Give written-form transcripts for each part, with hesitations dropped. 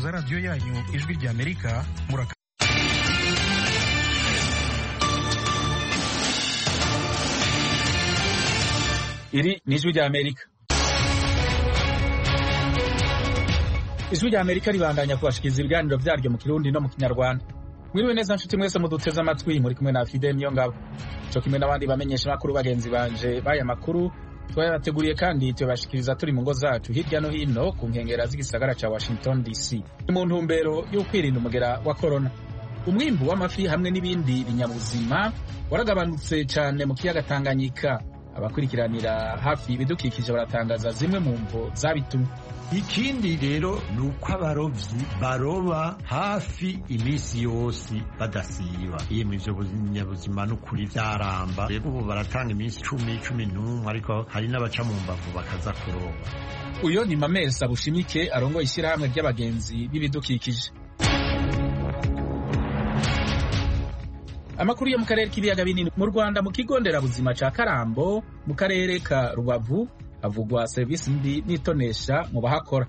za radiyo yanyu ijwi rya Amerika iri ni ijwi rya Amerika. Ijwi rya Amerika ribandanya kubashikiriza ibiganiro vyaryo mu Kirundi no mu Kinyarwanda. Mwiriwe neza nshuti mwese muduteze amatwi, muri kumwe na Fidel Niyongabo. Cyo kimwe n'abandi bamenyesha makuru bagenzi banje baya makuru twayabateguriye kandi tubashikiriza turi mu ngo zacu hirya no hino ku nkengera z'igisagara ca Washington DC. Mu ntumbero yo kwirinda umugera wa corona, umwimbu w'amafi hamwe n'ibindi binyabuzima waragabanutse cyane mu kiyaga Tanganyika. Abakurikiranira hafi ibidukikije baratangaza zimwe mu mvo zabitumye. Ikindi rero nuko abarovyi baroba hafi iminsi yose badasiba. Iyo mivyo binyabuzima n'ukuri vyaramba, rero ubu baratanga iminsi 10-11 ariko hari n'abaca mu mbavu bakaza kuroba. Uyo ni Mamesa Bushimike arongoye ishyirahamwe ry'abagenzi b'ibidukikije. Amakuru yo mu karere k'ibiyaga binini mu Rwanda, mu kigo nderabuzima ca Karambo mu karere ka Rubavu havugwa serivisi mbi n'itonesha mu bahakora.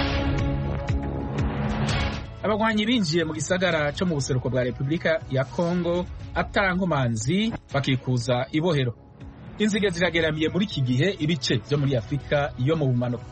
Abagwanyi binjiye mu gisagara cyo mu buseruko bwa Repubulika ya Kongo atankomanzi bakikuza ibohero. Inzige zirageramiye muri iki gihe ibice byo muri Afrika iyo mu bumanuko.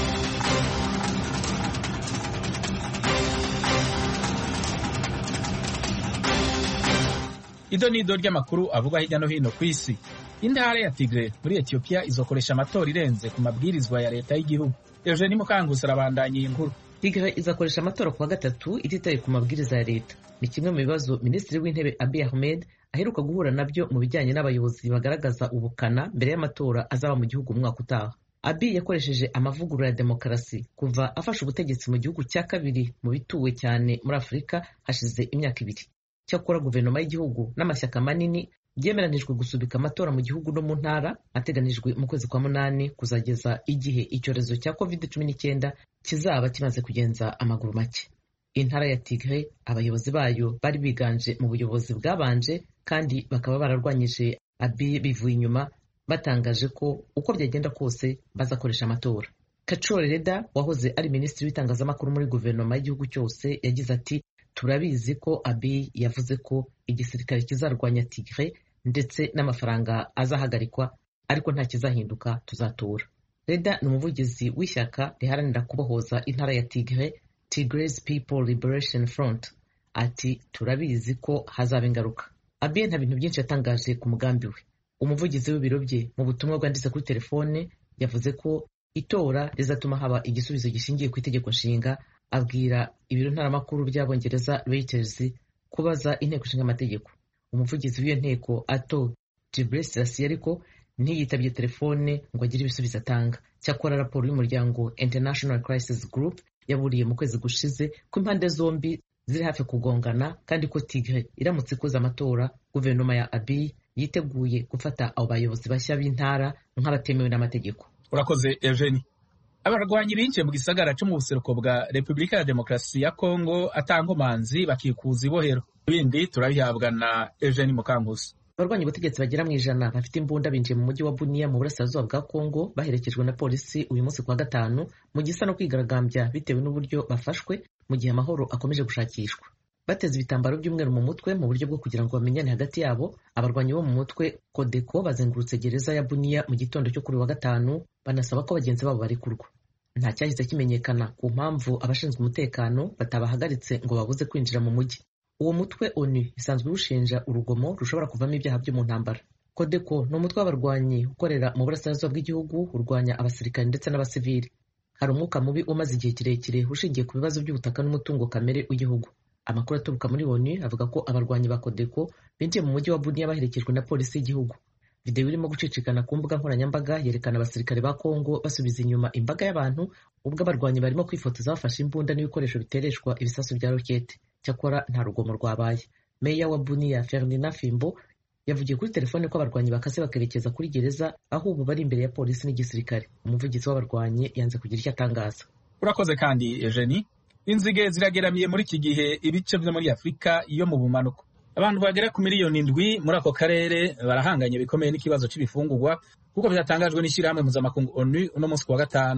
Ido ni ido ry'amakuru avuga hirya no hino ku isi. Intara ya Tigre muri Ethiopia izokoresha amatora irenze ku mabwirizwa ya leta y'igihugu. Eugenie Mukangusa arabandanya iyi nkuru. Tigre izakoresha amatora kuwa gatatu ititaye ku mabwiriza ya leta. Ni kimwe mu bibazo Minisitiri w'Intebe Abiy Ahmed aheruka guhura nabyo mu bijyanye n'abayobozi bagaragaza ubukana mbere y'amatora azaba mu gihugu umwaka utaha. Abiy yakoresheje amavugurura ya demokarasi kuva afashe ubutegetsi mu gihugu cya kabiri mu bituwe cyane muri Afurika hashize imyaka 2. Cyakora guverinoma y'igihugu n'amashyaka manini byemeranijwe gusubika amatora mu gihugu no mu ntara ateganijwe mu kwezi kwa munani kuzageza igihe icyorezo cya COVID-19 kizaba kimaze kugenza amaguru make. Intara ya Tigre abayobozi bayo bari biganje mu buyobozi bwabanje kandi bakaba bararwanyije Abiy bivuye inyuma, batangaje ko uko byagenda kose bazakoresha amatora. Kachore Reda wahoze ari minisitiri w'itangazamakuru muri guverinoma y'igihugu cyose yagize ati, turabizi ko Abiy yavuze ko igisirikare kizarwanya Tigre ndetse n'amafaranga azahagarikwa, ariko nta kizahinduka, tuzatora. Reda ni umuvugizi w'ishyaka riharanira kubohoza intara ya Tigre, Tigray People Liberation Front. Ati, turabizi ko hazaba ingaruka. Abiy nta bintu byinshi yatangaje ku mugambi we. Umuvugizi w'ibiro bye mu butumwa bwanditse kuri telefone yavuze ko itora rizatuma haba igisubizo gishingiye ku itegeko nshinga. Abwira ibiro ntaramakuru by'Abongereza Reuters kubaza inteko ishinga amategeko. Umuvugizi w'iyo nteko Ato Ghebreyesus ariko ntiyitabye telefone ngo agire ibisubizo atanga. Cyakora raporo y'umuryango International Crisis Group yaburiye mu kwezi gushize ko impande zombi ziri hafi kugongana kandi ko Tigre iramutse ikoze amatora, guverinoma ya Abiy yiteguye gufata abo bayobozi bashya b'intara nk'abatemewe n'amategeko. Urakoze Eugenie. Abarwanyi binjiye mu gisagara cyo mu buseruko bwa Repubulika ya Demokarasi ya Kongo atankomanzi bakikuza ibohero. Ibindi turabihabwa na Eugenie Mukangusa. Abarwanyi ubutegetsi bagera mu 100 bafite imbunda binjiye mu mujyi wa Bunia mu burasirazuba bwa Kongo baherekejwe na polisi uyu munsi kuwa gatanu mu gisa no kwigaragambya bitewe n'uburyo bafashwe mu gihe amahoro akomeje gushakishwa. Bateze ibitambaro by'umweru mu mutwe mu buryo bwo kugira ngo bamenyane hagati yabo. Abarwanyi bo mu mutwe Kodeko bazengurutse gereza ya Bunia mu gitondo cyo kuri wa gatanu banasaba ko bagenzi babo barekurwa. Nta cyahise kimenyekana ku mpamvu abashinzwe umutekano batabahagaritse ngo babuze kwinjira mu mujyi. Uwo mutwe ONU isanzwe ushinja urugomo rushobora kuvamo ibyaha byo mu ntambara. Kodeko ni umutwe w'abarwanyi ukorera mu burasirazuba bw'igihugu urwanya abasirikare ndetse n'abasivili. Hari umwuka mubi umaze igihe kirekire ushingiye ku bibazo by'ubutaka n'umutungo kamere w'igihugu. Amakuru aturuka muri ONU avuga ko abarwanyi ba Kodeko binjiye mu mujyi wa Bunia baherekejwe na polisi y'igihugu. Video irimo gucicikana ku mbuga nkoranyambaga yerekana abasirikare ba Kongo basubiza inyuma imbaga y'abantu ubwo abarwanyi barimo kwifotoza bafashe imbunda n'ibikoresho bitereshwa ibisasu bya rokete. Cyakora nta rugomo rwabaye. Meya wa Bunia Ferdinand Fimbo yavugiye kuri telefone ko abarwanyi bakase bakerekeza kuri gereza aho ubu bari imbere ya polisi n'igisirikare. Umuvugizi w'abarwanyi yanze kugira icyo atangaza. Urakoze kandi Eugenie. Inzige zirageramiye muri iki gihe ibice byo muri Afrika iyo mu bumanuko. Abantu bagera ku miliyoni 7 muri ako karere barahanganye bikomeye n'ikibazo cy'ibifungurwa kuko byatangajwe n'ishyirahamwe mpuzamakungu ONU uno munsi kuwa gatanu.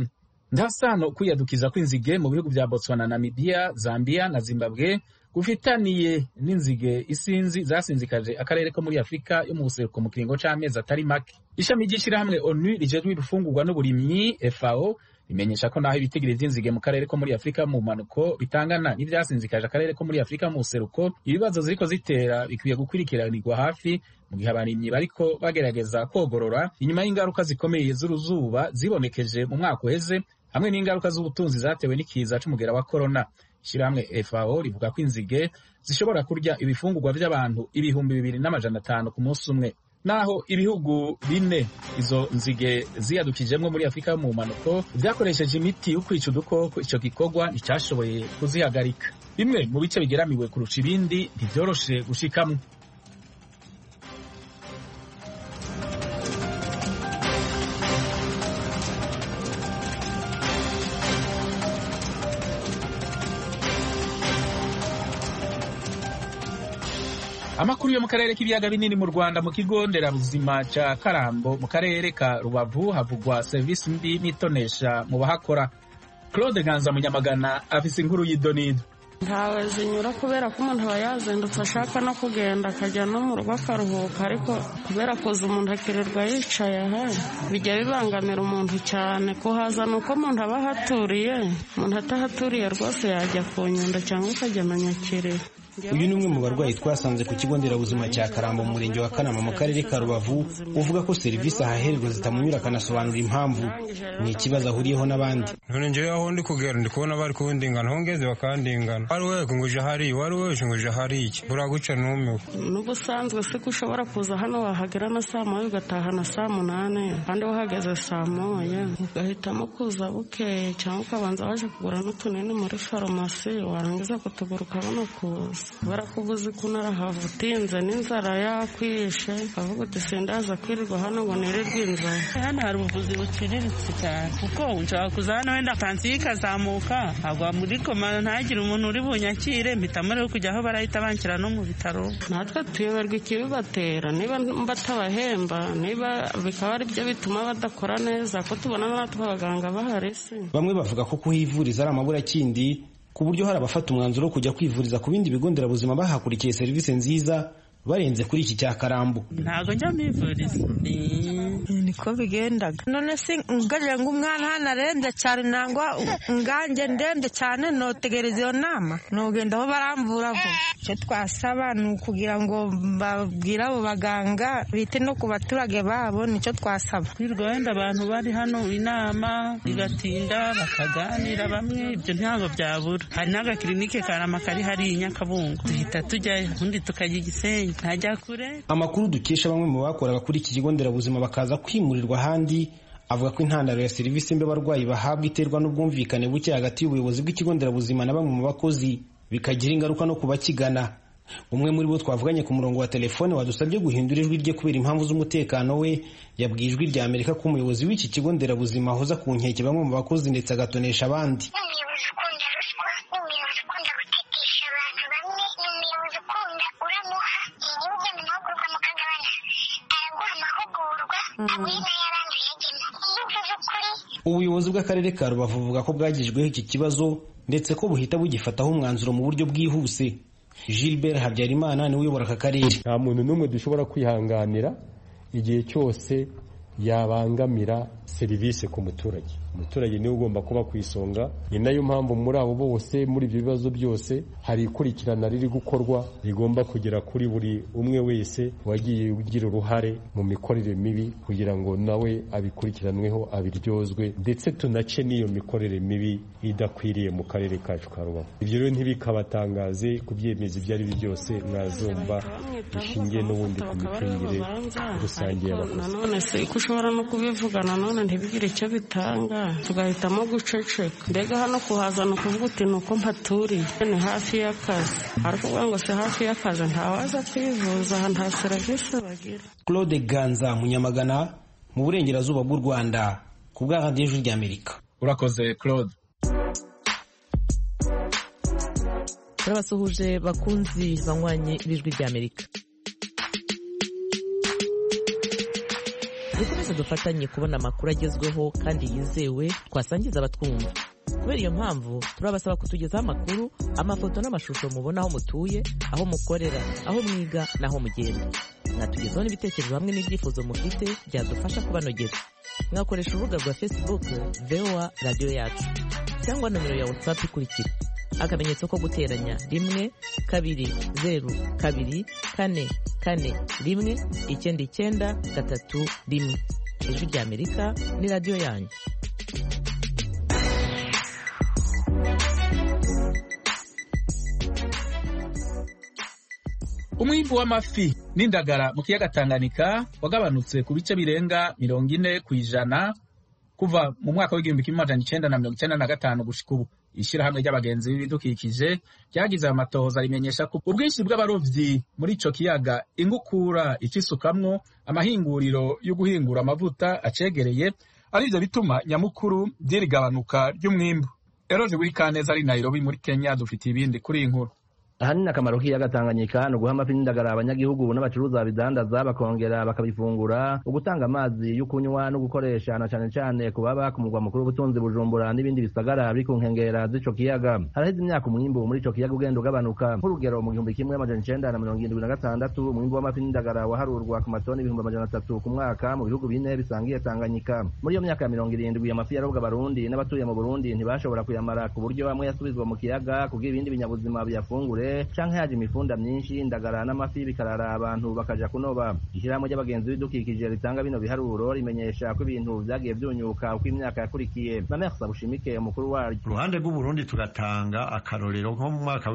nta sano kwiyadukiza kw'inzige mu bihugu vya Botswana, Namibia, Zambia na Zimbabwe gufitaniye n'inzige isinzi zasinzikaje akarere ko muri Afrika yo mu buseruko mu kiringo c'amezi atari make. Ishami ry'ishirahamwe ONU rijejwe ibifungurwa n'uburimyi FAO rimenyesha ko naho ibitigiri vy'inzige mu karere ko muri Afrika mu manuko bitangana n'ivyasinzikaje akarere ko muri Afrika mu buseruko, ibibazo ziriko zitera bikwiye gukurikiranirwa hafi mu gihe abarimyi bariko bagerageza kwogorora inyuma y'ingaruka zikomeye z'uruzuba zibonekeje mu mwaka uheze hamwe n'ingaruka z'ubutunzi zatewe n'ikiza c'umugera wa corona. Ishirahamwe FAO rivuga ko inzige zishobora kurya ibifungurwa vy'abantu 2,500 ku munsi umwe. Naho ibihugu bine izo nzige ziyadukijemwo muri Afrika mu manuko vyakoresheje imiti yo kwica udukoko, ico gikorwa nticyashoboye kuzihagarika. Bimwe mu bice bigeramiwe kurusha ibindi ntivyoroshe gushikamwo. Amakuru yo mu karere k'ibiyaga binini mu Rwanda, mu kigo nderabuzima ca Karambo mu karere ka Rubavu havugwa serivisi mbi n'itonesha mu bahakora. Claude Ganza Munyamagana afise inkuru y'idonido. Ntawe zinyura kubera ko umuntu aba yazindutse ashaka no kugenda akajya no mu rugo akaruhuka, ariko kubera koza umuntu akirirwa yicaye aha bijya bibangamira umuntu cyane. Kuhaza ni uko umuntu aba ahaturiye, umuntu atahaturiye rwose yajya ku Nyundo cyangwa akajya na Nyakiriro. Uyu ni umwe mu barwayi twasanze ku kigo nderabuzima cya Karambo mu murenge wa Kanama mu karere ka Rubavu, uvuga ko serivisi ahahererwa zitamunyura, akanasobanura impamvu. Ni ikibazo ahuriyeho n'abandi. None njyewe aho ndi kugera ndi kubona bari kundingana, aho ngeze bakandingana. Wari wewe nguje hari, wari wewe nguje hari iki. Buraguca numiwe. N'ubusanzwe se ko ushobora kuza hano wahagera na saa moya ugataha na saa 8, kandi wahageze saa moya ugahitamo kuza bukeye, cyangwa ukabanza waje kugura n'utunini muri farumasi, warangiza kutugura ukabona kuza. Barakubuza ukuntu arahavutinze n'inzara yakwishe, avuga uti sindaza kwirirwa hano ngo nirirwe inzara. Hano hari ubuvuzi buciriritse cyane, kuko nshobora kuza hano wenda pansiyo ikazamuka agwa muri koma, ntagire umuntu uri bunyakire, mpitamo rero kujya aho barahita banshyira no mu bitaro. Natwe tuyoberwa ikibibatera, niba batabahemba, niba bikaba ari byo bituma badakora neza, ko tubona natwe abaganga bahari se. Bamwe bavuga ko kuhivuriza ari amaburakindi, ku buryo hari abafata umwanzuro wo kujya kwivuriza ku bindi bigo nderabuzima bahakurikiye serivisi nziza barenze kuri iki cya Karambo. Ntago njya mwivuriza, niko bigendaga. None se ngarira ngo umwana hano arembye cyane, nangwa nganjye ndembye cyane, notegereza iyo nama nogenda aho barambura vuba. Icyo twasaba ni ukugira ngo babwire abo baganga bite no ku baturage babo, nicyo twasaba. Kwirwa wenda abantu bari hano inama igatinda bakaganira, bamwe ibyo ntabwo byabura. Hari n'agakirinike Karama kari hari i Nyakabungo, duhita tujyayo ubundi tukajya Gisenyi, ntajya kure. Amakuru dukesha bamwe mu bakoraga kuri iki kigo nderabuzima bakaza kwimurirwa ahandi, avuga ko intandaro ya serivisi mbi abarwayi bahabwa iterwa n'ubwumvikane buke hagati y'ubuyobozi bw'ikigo nderabuzima na bamwe mu bakozi, bikagira ingaruka no kubakigana. Umwe muri bo twavuganye ku murongo wa telefone wadusabye guhindura ijwi rye kubera impamvu z'umutekano we, yabwiye Ijwi rya Amerika ko umuyobozi w'iki kigo nderabuzima ahoza ku nkeke bamwe mu bakozi ndetse agatonesha abandi. Ubuyobozi bw'akarere ka Rubavu buvuga ko bwagejejweho iki kibazo ndetse ko buhita bugifataho umwanzuro mu buryo bwihuse. Gilbert Habyarimana niwe uyobora aka karere. Nta muntu n'umwe dushobora kwihanganira igihe cyose yabangamira serivisi ku muturage. Umuturage niwe ugomba kuba ku isonga. Ni nayo mpamvu muri abo bose, muri ibyo bibazo byose, hari ikurikirana riri gukorwa rigomba kugera kuri buri umwe wese wagiye ugira uruhare mu mikorere mibi, kugira ngo nawe abikurikiranweho, abiryozwe, ndetse tunace n'iyo mikorere mibi idakwiriye mu karere kacu ka Rubavu. Ibyo rero ntibikabatangaze kubyemeza ibyo ari byo byose mwazumva bishingiye n'ubundi ku micungire rusange y'abakozi. None se ko ushobora no kubivuga nanone ntibigire icyo bitanga, tugahitamo guceceka. Mbega hano kuhazana ukuvuga uti ni uko mpaturiye, ni hafi y'akazi, ariko uvuga ngo si hafi y'akazi ntawaza kwivuza, aha nta serivisi bagira. Claude Ganza Munyamagana mu burengerazuba bw'u Rwanda ku bwa Radio Ijwi ry'Amerika. Urakoze Claude. Turabasuhuje bakunzi banywanyi b'Ijwi ry'Amerika. dukomeze dufatanye kubona amakuru agezweho kandi yizewe twasangiza abatwumva. Kubera iyo mpamvu turabasaba kutugezaho amakuru, amafoto n'amashusho mubona aho mutuye, aho mukorera, aho mwiga n'aho mugenda. Mwatugezaho n'ibitekerezo hamwe n'ibyifuzo mufite byadufasha kubanogera. Mwakoresha urubuga rwa Facebook VOA Radio Yacu cyangwa nomero ya WhatsApp ikurikira: akamenyetso ko guteranya 1 2 0 2 4 4 1 9 3 1. Ijwi ry'Amerika ni radio yanyu. Umwimbu w'amafi n'indagara mu kiyaga Tanganyika wagabanutse ku bice birenga 40% kuva mu mwaka w'1995 gushika ubu. Ishirahamwe ry'abagenzi b'ibidukikije ryagize amatohoza rimenyesha ko ubwinshi bw'abarovyi muri ico kiyaga, ingukura icisukamwo, amahinguriro yo guhingura amavuta acegereye arivyo bituma nyamukuru vy'irigabanuka ry'umwimbu. Eroje Burikaneza ari Nairobi muri Kenya dufite ibindi kuri inkuru. Ahanini akamaro k'ikiyaga Tanganyika no guha amafi n'indagara abanyagihugu n'abacuruza bidandaza bakongera bakabifungura, ugutanga amazi yo kunywa no gukoresha na cane cane kubaba ku mugwa mukuru w'ubutunzi Bujumbura n'ibindi bisagara biri ku nkengera z'ico kiyaga. Haraheze imyaka umwimbu muri ico kiyaga ugenda ugabanuka. Nk'urugero mu 1976 umwimbu w'amafi n'indagara waharurwa ku matoni 300 ku mwaka mu bihugu bine bisangiye Tanganyika. Muri iyo myaka ya 70 amafi yarobwa Barundi n'abatuye mu Burundi ntibashobora kuyamara ku buryo amwe yasubizwa mu kiyaga kugira ibindi binyabuzima byafungure canke haje imifunda myinshi, indagara n'amafi bikarara abantu bakaja kunoba. Ishirahamwe ry'abagenzi b'ibidukikije ritanga bino biharuro rimenyesha ko ibintu vyagiye vyunyuka uko imyaka yakurikiye. Mamersa Bushimike umukuru waryo. Ruhande rw'Uburundi tugatanga akarorero nko mu mwaka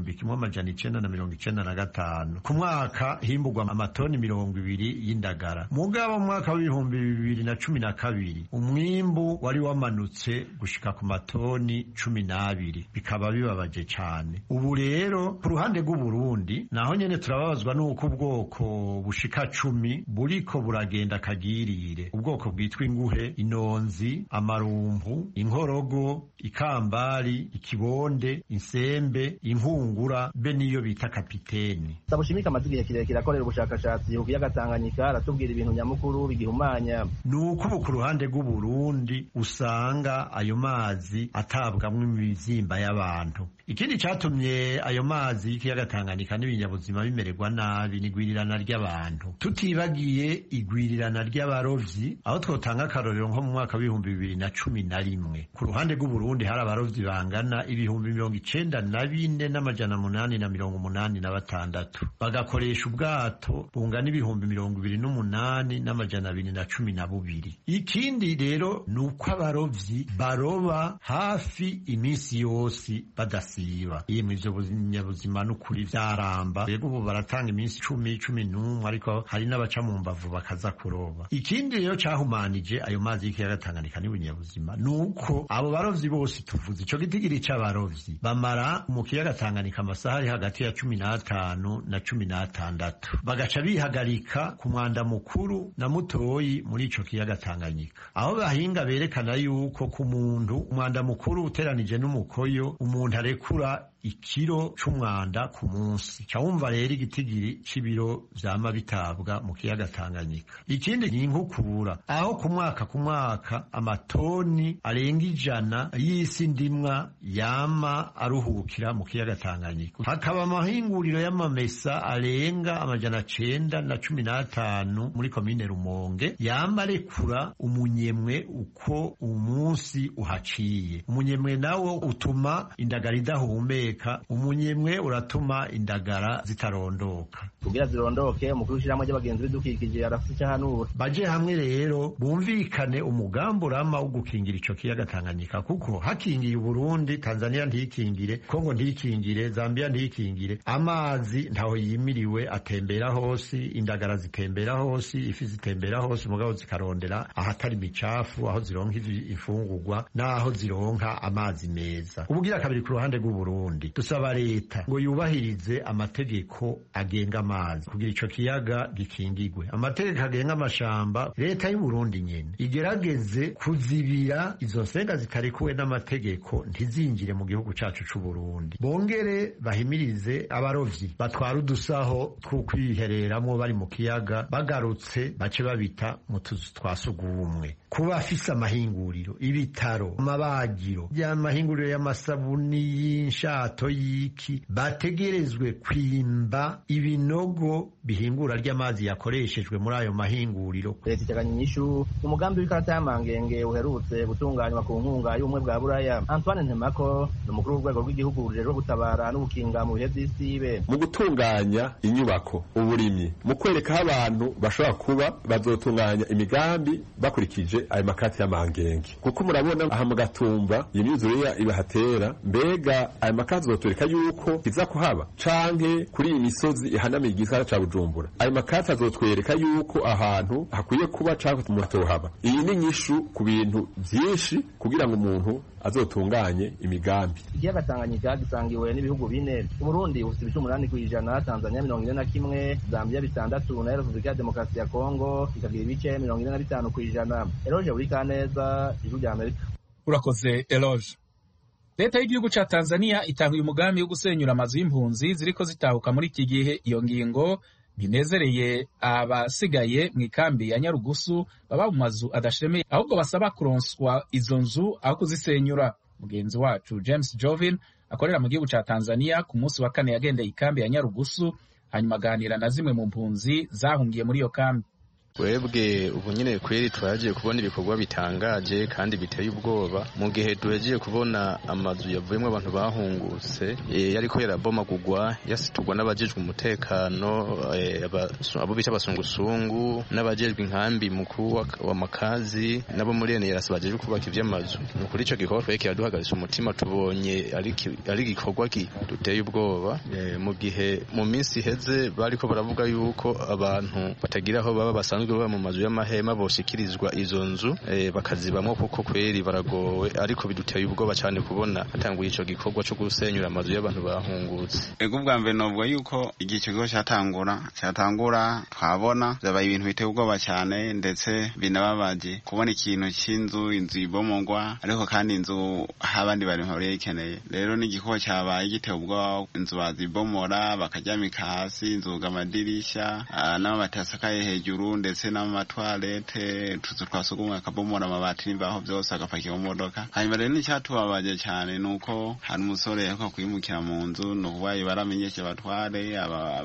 w'1995 ku mwaka himbugwa amatoni 20 y'indagara. Mugabo mu mwaka w'2012 umwimbu wari wamanutse gushika ku matoni 12, bikaba bibabaje cane. Ubu rero ku ruhande rw'Uburundi naho nyene turababazwa nuko ubwoko bushika 10 buriko buragenda kagirire. Ubwoko bwitwa inguhe, inonzi, amarumpu, inkorogo, ikambari, ikibonde, insembe, inkungura be niyo bita kapiteni. Sabushimika amazigihe kirekire akorera ubushakashatsi ku kiyaga Tanganyika aratubwira ibintu nyamukuru bigihumanya. Nuko ku ruhande rw'Uburundi usanga ayo mazi atabwamwe imizimba y'abantu. Ikindi catumye ayo mazi y'ikiyaga Tanganyika n'ibinyabuzima bimererwa nabi n'igwirirana ry'abantu. Tutibagiye igwirirana ry'abarovyi, aho twotanga akarorero nko mu mwaka w'2011 ku ruhande rw'Uburundi hari abarovyi bangana 94,886 bagakoresha ubwato bungana 28,212. Ikindi rero nuko abarovyi baroba hafi imisi yose badasiba. Yemwe ivyo binyabuzima n'ukuri vyaramba, rero ubu baratanga iminsi 10-11 ariko hari n'abaca mu mbavu bakaza kuroba. Ikindi rero cahumanije ayo mazi y'ikiyaga Tanganyika n'ibinyabuzima nuko abo barovyi bose tuvuze ico gitigiri c'abarovyi bamara mu kiyaga Tanganyika amasaha ari hagati ya 15 na 16, bagaca bihagarika ku mwanda mukuru na mutoyi muri ico kiyaga Tanganyika, aho bahinga berekana yuko ku muntu umwanda mukuru uteranije n'umukoyo umuntu arekura ikiro c'umwanda ku munsi. Cyawumva rero igitigiri c'ibiro vyama bitabwa mu kiyaga Tanganyika. Ikindi ni inkukura, aho ku mwaka amatoni arenga 100 y'isi ndimwa yama aruhukira mu kiyaga Tanganyika. Hakaba amahinguriro y'amamesa arenga 915 muri komine Rumonge yama arekura umunyemwe uko umunsi uhaciye. Umunyemwe nawo utuma indagara idahumeka, umunyemwe uratuma indagara zitarondoka. Kugira zirondoke umukuru w'ishirahamwe ry'abagenzi b'ibidukikije arafite hanura baje hamwe rero bumvikane umugambi urama wo gukingira ico kiyaga Tanganyika, kuko hakingiye Burundi, Tanzania ntikingire, Kongo ntikingire, Zambia ntikingire, amazi ntaho yimiriwe atembera hose, indagara zitembera hose, ifi zitembera hose, mugabo zikarondera ahatari micafu, aho zironka ifungurwa naho zironka amazi meza. Ubugira kabiri ku ruhande rw'Uburundi Burundi. Dusaba leta ngo yubahirize amategeko agenga amazi kugira ico kiyaga gikingigwe. Amategeko agenga amashamba, leta y'u Burundi nyene igerageze kuzibira izo nsenga zitarekuwe n'amategeko ntizinjire mu gihugu cacu c'u Burundi. Bongere bahimirize abarovyi batwara udusaho two kwihereramwo bari mu kiyaga, bagarutse bace babita mu tuzu twa sugumwe. Kuba afise amahinguriro, ibitaro, amabagiro, y'amahinguriro y'amasabuni, y'inshato, y'iki, bategerezwe kwimba ibinogo bihingura ry'amazi yakoreshejwe muri ayo mahinguriro. Leta iteganya inyishu umugambi w'ikarata y'amangenge uherutse gutunganywa ku nkunga y'ubumwe bwa Buraya. Antoine Ntemako ni umukuru w'urwego rw'igihugu rujejwe gutabara n'ubukinga mu bihe vy'isibe. Mu gutunganya inyubako, uburimyi, mu kwereka abantu bashobora kuba bazotunganya imigambi bakurikije ayo makati y'amangenge, kuko murabona aha mu Gatumba imyuzure ibahatera, mbega ayo makati azotureka yuko kiza kuhaba canke kuri iyi misozi ihanamiye igisagara ca Bujumbura, ayo makati azotwereka yuko ahantu hakwiye kuba canke mutohaba. Iyi ni nyishu ku bintu vyinshi kugira ngo umuntu azotunganye imigambi. Ikiyaga Tanganyika gisangiwe n'ibihugu bine. Burundi ufite ibice 8%, Tanzania 41%, Zambia 6% na Repubulika ya Demokarasi ya Kongo ikagira ibice 45%. Eloge Burikaneza, Ijwi rya Amerika. Urakoze Eloge. Leta y'igihugu ca Tanzania itanguye umugambi wo gusenyura amazu y'impunzi ziriko zitahuka muri iki gihe. Iyo ngingo binezereye abasigaye mu ikambi ya Nyarugusu baba mu mazu adashemeye, ahubwo basaba kuronswa izo nzu aho kuzisenyura. Mugenzi wacu James Jovin akorera mu gihugu ca Tanzania ku munsi wa kane yagendeye ikambi ya Nyarugusu, hanyuma aganira na zimwe mu mpunzi zahungiye muri iyo kambi. Webwe ubu nyine kweri twagiye kubona ibikorwa bitangaje kandi biteye ubwoba mu gihe duhejeje kubona amazu yavuyemo abantu bahungutse yariko yarabomagurwa yasitugwa n'abajejwe umutekano, abo bita abasungusungu n'abajejwe inkambi mukuru wa makazi nabo muri ene yarasabajejwe kubaka ivy'amazu. Kuri ico gikorwa tweke yaduhagaritse umutima, tubonye ari gikorwa duteye ubwoba mu gihe mu minsi heze bariko baravuga yuko abantu batagira aho baba basanzwe baba mu mazu y'amahema boshikirizwa izo nzu bakazibamwo, kuko kweri baragowe, ariko biduteye ubwoba cyane kubona hatanguye ico gikorwa cyo gusenyura amazu y'abantu bahungutse. Ego bwa mbere novuga yuko igihe kigo cyatangura twabona byabaye ibintu biteye ubwoba cyane, ndetse binababaje kubona ikintu cy'inzu ibomogwa, ariko kandi inzu abandi bari hore ikeneye. Rero n'igikorwa cyabaye giteye ubwoba, inzu bazibomora bakaryamika hasi, inzuga amadirisha n'amabati asakaye hejuru, ndetse n'amatwarete tuzu twasugumwe akabomora amabati n'imbaho byose agapakira mu modoka. Hanyuma rero n'icyatubabaje cyane nuko hari umusore yariko kwimukira mu nzu, nukubaye baramenyeshe abatware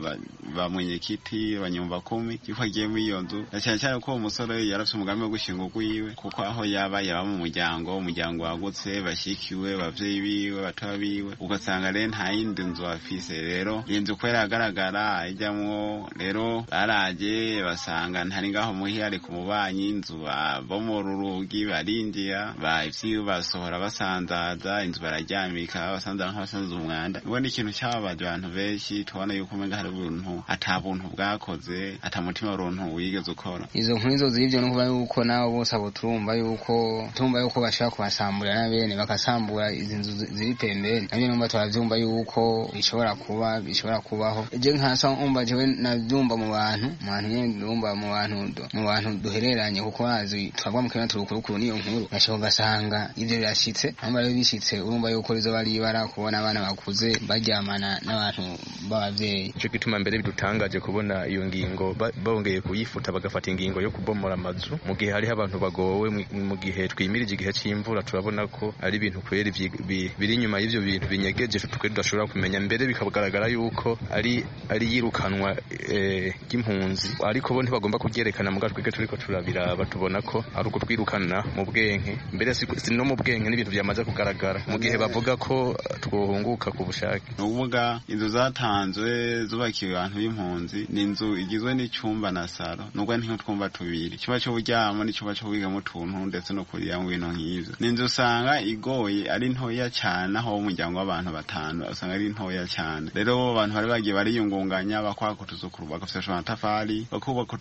ba mwenyekiti abanyumva 10 yuko agiye muri iyo nzu, cyane cyane ko uwo musore yarafite umugambi wo gushinga urwiwe, kuko aho yaba mu umuryango wagutse, bashikiwe, abavyeyi biwe, batoya biwe, ugasanga rero nta yindi nzu afise. Rero iyi nzu kwera agaragara ijamwo, rero baraje basanga ntari ngaho muhi ari ku mubanyi, inzu bomora urugi barinjira ivyiwe basohora basanzaza, inzu bararyamika basanzaza nk'abasanze umwanda. Ubwo ni ikintu cyababaje abantu benshi, tubona yuko umenga hari ubuntu ata buntu bwakoze, ata mutima w'uruntu wigeze ukora. Izo nk'izo z'ivyo no kuba yuko nabo bose abo turumva yuko bashaka kubasambura n'abene bakasambura izi nzu ziri pembeni, nabyo numva twavyumva yuko bishobora kubaho. Je nkasa umva jewe navyumva mu bantu nyene, ndumva mu bantu duhereranye, kuko bazi twabwa mu kintu turukuru niyo nkuru nashoboka gasanga ivyo birashitse. Amba rero bishitse urumva yuko rizo bari bara kubona abana bakuze baryamana n'abantu b'abavyeyi. Ico gituma mbere bidutangaje kubona iyo ngingo bongeye kuyifuta bagafata ingingo yo kubomora amazu mu gihe hariho abantu bagowe, mu gihe twimirije igihe c'imvura. Turabona ko ari ibintu kweri biri inyuma y'ivyo bintu binyegeje twe tudashobora kumenya, mbere bikagaragara yuko ari yirukanwa ry'impunzi, ariko bo ntibagomba kubyerekana mu gatwike turiko turabiraba, tubona ko ari uko twirukana mu bwenke, mbere si no mu bwenke n'ibintu byamaze kugaragara mu gihe bavuga ko twohunguka ku bushake. Uvuga inzu zatanzwe zubakiwe abantu b'impunzi, ni inzu igizwe n'icyumba na saro, nubwo ntitwumva tubiri, icyumba cyo buryamo n'icyumba cyo kubigamo utuntu ndetse no kurira mu bintu nk'ivyo. Ni inzu usanga igoye, ari ntoya cyane, aho umuryango w'abantu batanu usanga ari ntoya cyane. Rero abantu bari bagiye bariyungunganya bakwakutuza bakafisha amatafari bakubaka utuzu ku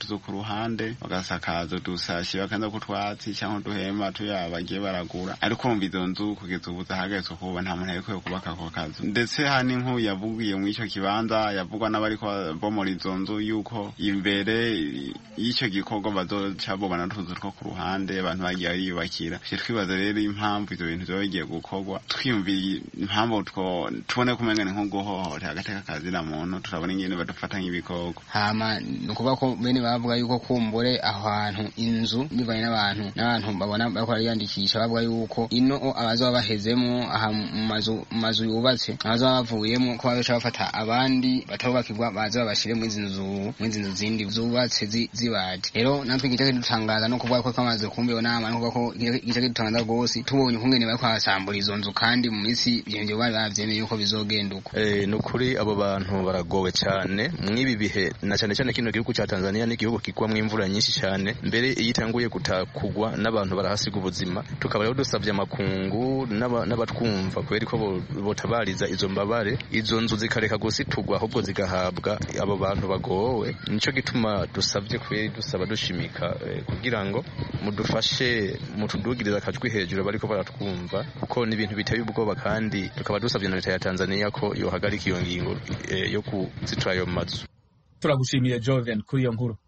ruhande bagasakaza udusashi bakanza kutwatsi cyangwa duhema tuyabagiye baragura ariko umva izo nzu kugeza ubu zahagaze kuba nta muntu ariko kubaka ako kazu ndetse hani nk'u yavugiye mu ico kibanza yavugwa n'abariko bomora izo nzu yuko imbere y'icyo gikorwa bazoca bobana n'utuzu two ku ruhande abantu bagiye bariyubakira twibaza rero impamvu ivyo bintu vyoba bigiye gukorwa twiyumviye impamvu tubone kumenya nko guhohotera agateka kazira muntu turabona ingene badufata nk'ibikoko hama nukuvuga ko bene bavuga yuko kumbure aho hantu inzu bivanye n'abantu babona bariko bariyandikisha bavuga yuko ino abazoba bahezemo aha mu mazu yubatse abazoba bavuyemo ko bazoca bafata abandi batabubakirwa baza babashire mu izi nzu zindi zubatse zibaje rero natwe gice kidutangaza no kuvuga ko twamaze kumva nama no kuvuga ko gice kidutangaza gose tubonye ukungene bariko basambura izo nzu kandi mu minsi ibyo bari bavyemeye yuko bizogenda uko nukuri abo bantu baragowe cyane mwibi bihe na cyane cyane kino gihugu cya Tanzania n'igihugu kigwamwe imvura nyinshi cyane mbere iyitanguye gutakugwa n'abantu barahasiga ubuzima tukaba rero dusabye amakungu n'abatwumva kubera ko botabariza izo mbabare izo nzu zikareka gusitugwa ahubwo zigahabwa abo bantu bagowe nico gituma dusabye kubera dusaba dushimika kugira ngo mudufashe mutudugiriza akajwi hejuru bariko baratwumva kuko ni ibintu biteye ubwoba kandi tukaba dusabye na leta ya Tanzania ko yohagarika iyo ngingo yo kuzitura ayo mazu. Turagushimiye Joven kuri iyo nkuru.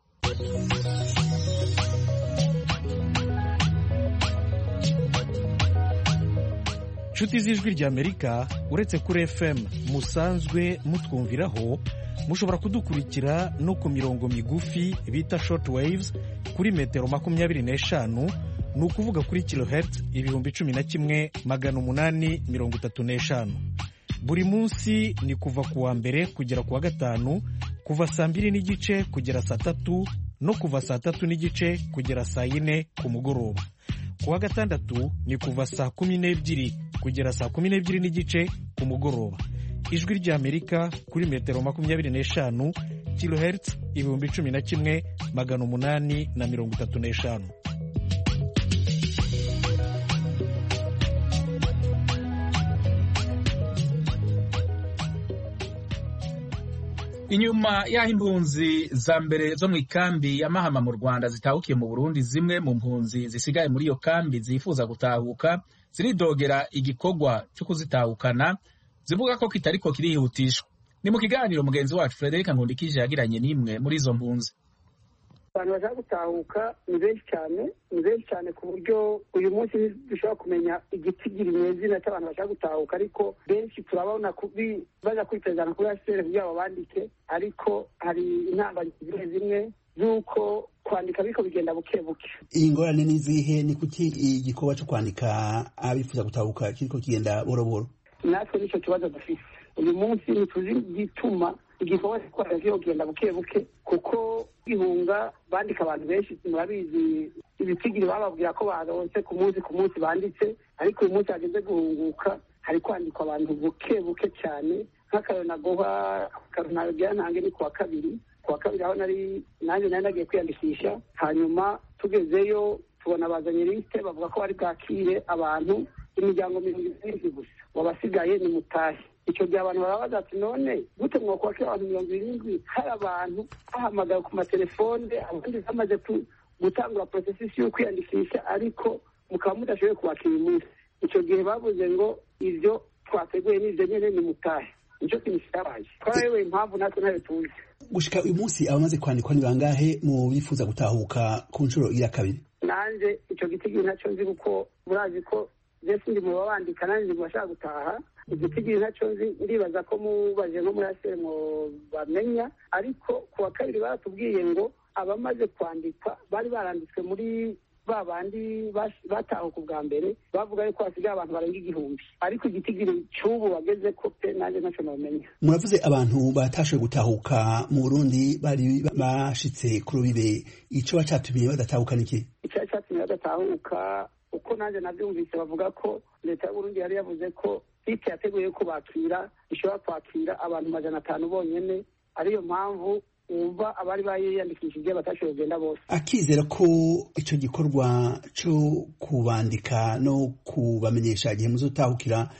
Nshuti z'ijwi ry'Amerika uretse kuri FM musanzwe mutwumviraho mushobora kudukurikira no ku mirongo migufi bita short waves kuri metero 25 ni ukuvuga kuri kilohertz 11,835 buri munsi ni kuva kuwa mbere kugera kuwa gatanu kuva saa 2:30 kugera saa 3 no kuva saa 3:30 kugera saa 4 ku mugoroba. Kuwa gatandatu ni kuva saa 12 kugera saa 12:30 ku mugoroba. Ijwi ry'Amerika kuri metero 25 kilohertz 11,835. Inyuma y'aho impunzi za mbere zo mu ikambi ya Mahama mu Rwanda zitahukiye mu Burundi, zimwe mu mpunzi zisigaye muri iyo kambi zifuza gutahuka ziridogera igikorwa cyo kuzitahukana zivuga ko kitariko kirihutishwa. Ni mu kiganiro mugenzi wacu Frederic Nkundikije yagiranye n'imwe muri izo mpunzi. Abantu bashaka gutahuka ni benshi cyane ku buryo uyu munsi dushobora kumenya igitigiri nyezina cy'abantu bashaka gutahuka, ariko benshi turabona baza kwitezana kuri HCR kugira ngo bandike, ariko hari intambara zimwe z'uko kwandika ariko bigenda buke buke. Iyi ngorane ni zihe? Ni kuki igikorwa cyo kwandika abifuza gutahuka kiriko kigenda boroboro? Natwe nicyo kibazo dufise uyu munsi, ntituzi igituma igikorwa cyo kwandika kigenda buke buke, kuko ihunga bandika abantu benshi. Murabizi ibitigiri bababwira ko baronse ku munsi banditse, ariko uyu munsi hageze guhunguka hari kwandikwa abantu buke buke cyane. Nk'akarona goha karona byantange ni kuwa kabiri aho nanjye nagiye kwiyandikisha, hanyuma tugezeyo tubona bazanye liste bavuga ko bari bwakire abantu imiryango 20 gusa, wabasigaye ni mutahe. Icyo gihe abantu barabaza ati none gute mwokwakira abantu 20 hari abantu bahamagaye ku matelefone, abandi bamaze gutangura processus yo kwiyandikisha, ariko mukaba mudashoboye kubakira umunsi. Icyo gihe bavuze ngo ivyo twateguye n'ivyo nyene ni mutahe. Nicyo kintu cyabaye. Twarayoboye impamvu natwe ntayo tuzi. Gushika uyu munsi abamaze kwandikwa ni bangahe mu bifuza gutahuka ku nshuro ya kabiri? Nanje icyo gitigiri ntacyo nzi, kuko murazi ko Jesse ndi mu babandika nanjye bashaka gutaha. Igitigiri ntacyo nzi, ndibaza ko mubaje nko muri HCR bamenya, ariko kuwa kabiri baratubwiye ngo abamaze kwandikwa bari baranditswe muri babandi batahuka bwa mbere, bavuga yuko hasigaye abantu barenga 1,000, ariko igitigiri cy'ubu bageze ko pe nanjye ntacyo namenya. Muravuze abantu batashoboye gutahuka mu Burundi bari bashitse ku rubibe, ico bacatumiye badatahuka niki? Icyo cyatumye badatahuka uko nanjye nabyumvise bavuga ko leta y'u Burundi yari yavuze ko leta yateguye ko bakira ishobora kwakira abantu 500 bonyene, ariyo mpamvu umva abari bayiyandikishije batashoboye kugenda bose. Akizera ko icyo gikorwa cyo kubandika no kubamenyesha igihe muzotahukira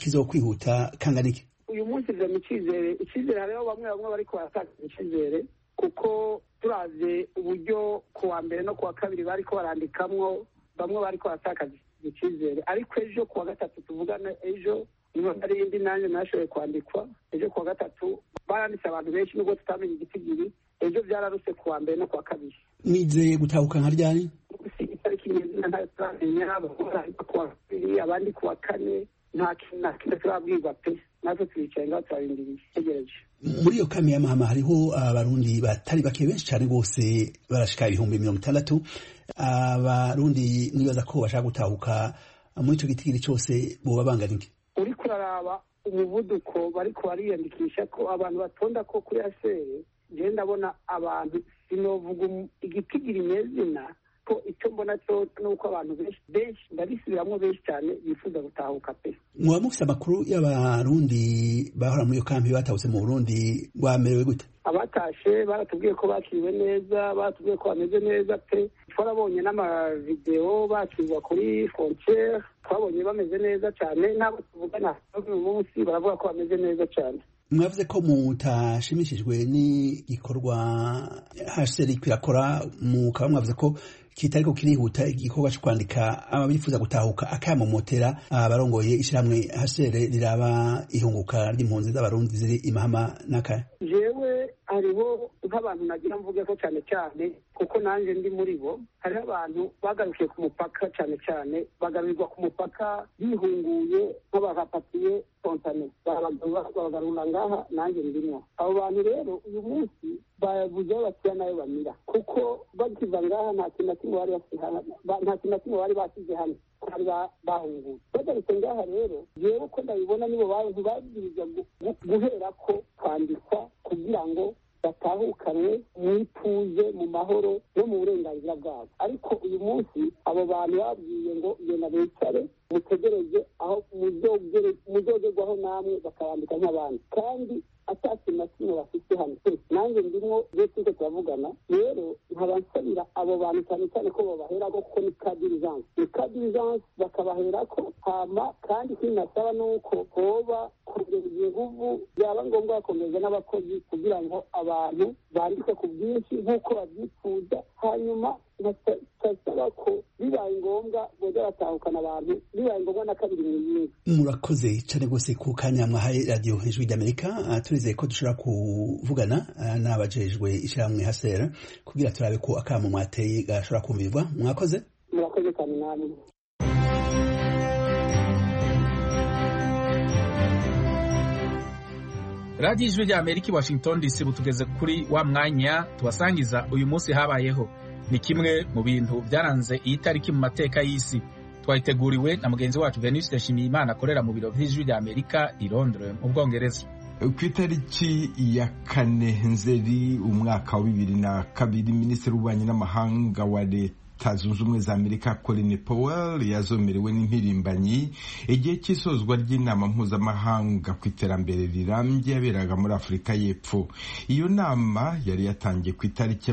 kizokwihuta kangana iki? Uyu munsi vyo mu icyizere hariho bamwe bariko baratakaza icyizere, kuko turavye uburyo ku wa mbere no ku wa kabiri bariko barandikamwo bamwe bariko baratakaza icyizere, ariko ejo ku wa gatatu tuvugana, ejo niho nari indi nanjye nashoboye kwandikwa. Ejo ku wa gatatu baranditse abantu benshi nubwo tutamenya igitigiri. Ejo byararuse ku wa mbere no ku wa kabiri. Nizeye gutahuka nka ryari? Itariki nyezina ntayo turamenya, ku wa kabiri abandi ku wa kane, nta kintu turabwirwa pe. Natwe twicaye ngaho turarindiriye tegereje. Muri iyo kambi ya Mahama hariho abarundi batari bake benshi cyane rwose, barashika 60,000. Abarundi nibaza ko bashaka gutahuka muri icyo gitigiri cyose boba bangana iki? Uri kuraraba umuvuduko bariko bariyandikisha ko abantu batonda ko kuri asere, je ndabona abantu sinovuga igitigiri nyezina ko icyo mbona cyo nuko abantu benshi ndabisubiramwo benshi cyane bifuza gutahuka pe. Muba mufise amakuru y'abarundi bahora muri iyo kambi batahutse mu Burundi bamerewe gute? Abatashe baratubwiye ko bakiriwe neza, baratubwiye ko bameze neza pe. Twarabonye n'amavideo bakirwa kuri frontiere, twabonye bameze neza cyane, nabo tuvugana uyu munsi baravuga ko bameze neza cyane. Mwavuze ko mutashimishijwe n'igikorwa HCR kwirakora, mukaba mwavuze ko kitariko kirihuta igikorwa cyo kwandika ababifuza gutahuka akamomotera abarongoye ishyirahamwe HCR riraba ihunguka ry'impunzi z'abarundi ziri imahama n'akaya. Jewe hariho nk'abantu nagira mvuge ko cyane cyane kuko nanjye ndi muri bo, hariho abantu bagarukiye ku mupaka cyane cyane, bagarurirwa ku mupaka bihunguye nk'abahapatiye spontane, babagarura ngaha nanjye ndimo. Abo bantu rero uyu munsi bavuze batiya nayo bamira, kuko bakiva ngaha nta kintu na kimwe bari basize hano bari bahunguye. Bagarutse ngaha rero jewe uko ndabibona nibo bantu babwirizwa guhera ko kwandikwa kugira ngo batahukanwe mu ituze, mu mahoro no mu burenganzira bwabo. Ariko uyu munsi abo bantu babwiye ngo genda bicare mutegereze aho muzogerwaho namwe bakabandika nk'abandi, kandi ataki na kimwe bafite hano. Nanjye ndimwo iyo turiko turavugana rero nkaba nsabira abo bantu cyane cyane ko babaherako, kuko ni cas d'urgence bakabaherako. Hama kandi ikindi nasaba nuko hoba kongereza inguvu, byaba ngombwa bakongereza n'abakozi kugira ngo abantu bandike ku bwinshi nk'uko babyifuza. Hanyuma nasaba ko bibaye ngombwa boza batahukana abantu, bibaye ngombwa na kabiri mu yindi. Murakoze cyane rwose ku kanya mwahaye radio Ijwi ry'Amerika. Turizeye ko dushobora kuvugana n'abajejwe ishyirahamwe HCR kugira turabe ko akamo mwateye gashobora kumvirwa. Mwakoze. Murakoze cyane namwe. Radio Ijwi ry'Amerika i Washington DC, butugeze kuri wa mwanya tubasangiza uyu munsi habayeho. Ni kimwe mu bintu byaranze iyi tariki mu mateka y'isi. Twayiteguriwe na mugenzi wacu Venus Nshimiyimana akorera mu biro by'Ijwi ry'Amerika i Londres mu Bwongereza. Ku itariki ya 4 Nzeri umwaka wa 2002, Minisitiri w'Ububanyi n'Amahanga wa Leta Zunze Ubumwe za Amerika Colin Powell yazomerewe n'impirimbanyi igihe cy'isozwa ry'inama mpuzamahanga ku iterambere rirambye yaberaga muri Afurika y'Epfo. Iyo nama yari yatangiye ku itariki ya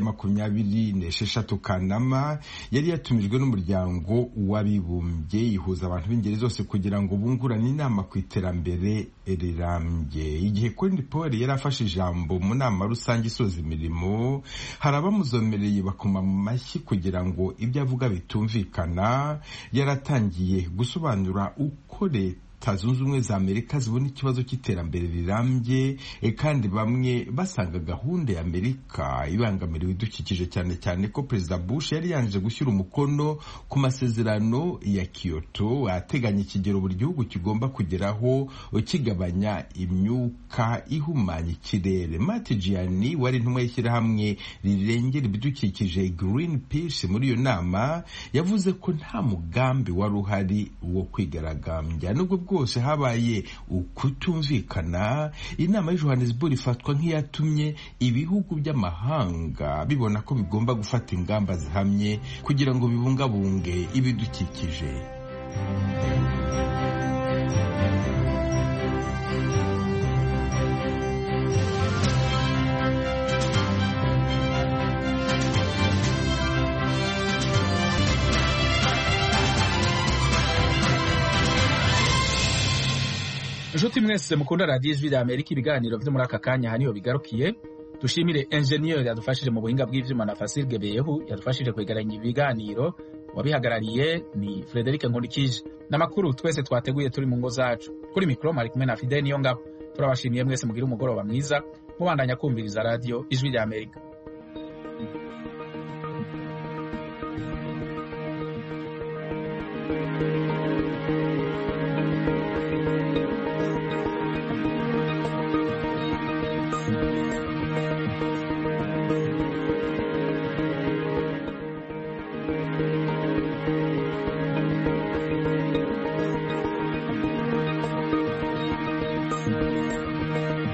26 Kanama, yari yatumijwe n'umuryango w'abibumbye, ihuza abantu b'ingeri zose kugira ngo bungurane inama ku iterambere rirambye. Igihe Colin Powell yari afashe ijambo mu nama rusange isoza imirimo, hari abamuzomereye bakoma mu mashyi kugira ngo ibyo avuga bitumvikana. Yaratangiye gusobanura uko Leta Zunze Ubumwe za Amerika zibona ikibazo cy'iterambere rirambye, kandi bamwe basanga gahunda ya Amerika ibangamira ibidukikije, cyane cyane ko Perezida Bush yari yanze gushyira umukono ku masezerano ya Kyoto ateganya ikigero buri gihugu kigomba kugeraho kigabanya imyuka ihumanya ikirere. Matt Gianni wari intumwa y'ishyirahamwe rirengera ibidukikije Greenpeace muri iyo nama yavuze ko nta mugambi wari uhari wo kwigaragambya. Nubwo bwose habaye ukutumvikana, inama ya Johannesburg ifatwa nk'iyatumye ibihugu by'amahanga bibona ko bigomba gufata ingamba zihamye kugira ngo bibungabunge ibidukikije. Inshuti mwese mukunda Radio Ijwi ry'Amerika, ibiganiro byo muri aka kanya haniyo bigarukiye. dushimire enjeniyeri yadufashije mu buhinga bw'ivyuma na Fasil Gebeyehu yadufashije kwegeranya ibiganiro. Wabihagarariye ni Frederic Nkundikije. N'amakuru twese twateguye turi mu ngo zacu. Kuri mikoro mari kumwe na Fidel Niyongabo. Turabashimiye mwese mugira umugoroba mwiza mubandanya kumviriza radio Ijwi ry'Amerika.